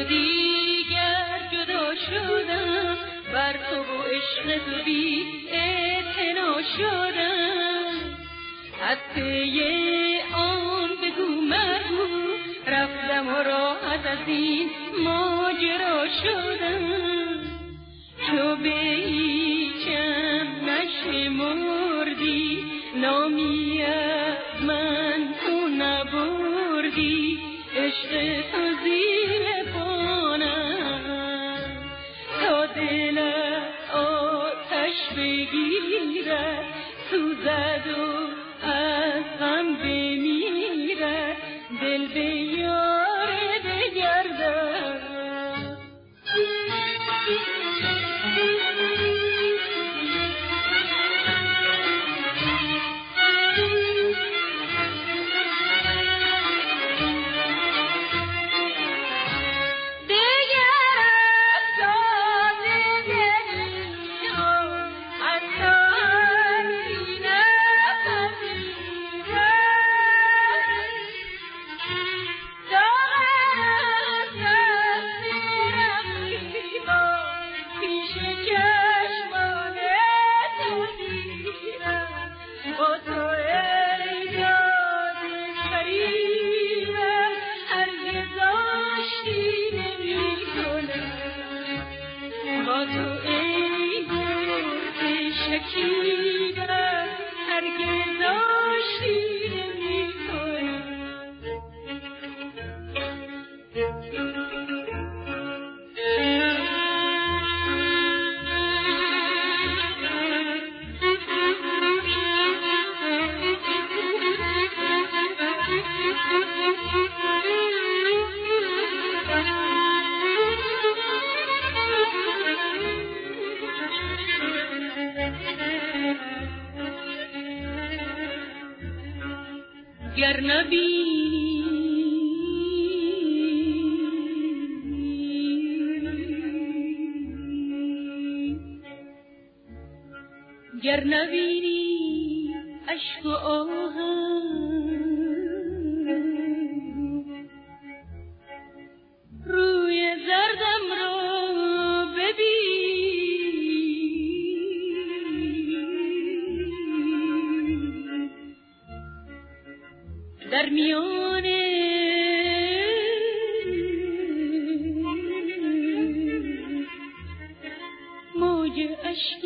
تو دیگر جدا شدم، بر تو و عشق تو بی اعتنا شدم. از پی آن بگو مگو رفتم و راحت از این ماجرا شدم. تو به هیچم نشمردی، نامی از من تو نبردی. عشق تو زیر پانم تا دل آتش بگیرد، سوزد و از غم بمیرد، دل به یار دگر دارد. گر نبینی اشک و آهم روی زردم را ببین، در میان موج اشک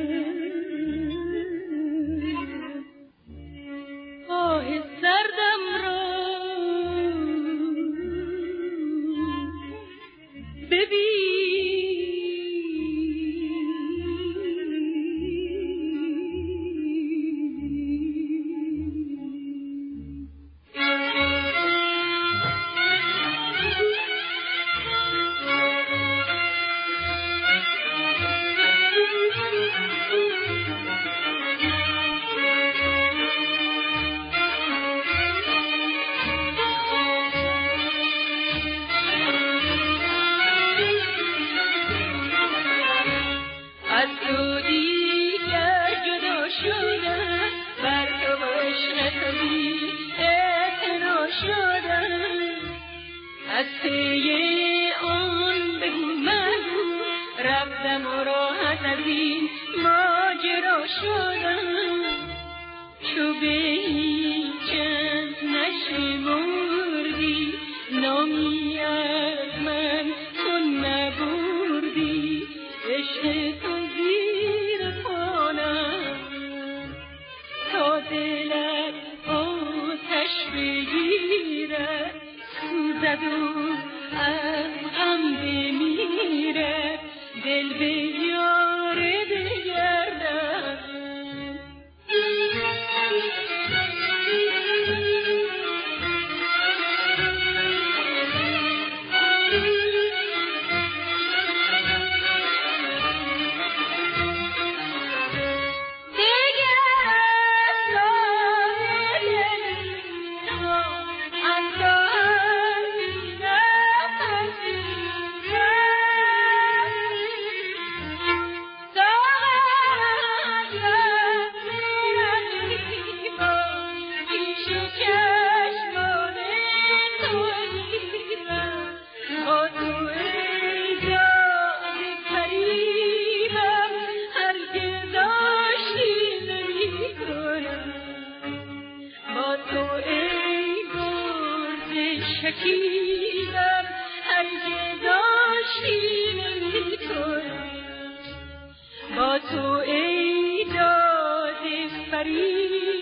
آه سردم را ببین. از پی آن بگو مگو رفتم و راحت از این ماجرا شدم. چو به هیچم نشمردی، نامی از من تو نبردی. عشق تو زیر پانم تا دلت آتش بگیرد، سوزد و از غم بمیرد، دل به یار دگر دارد. تو ای داده فرید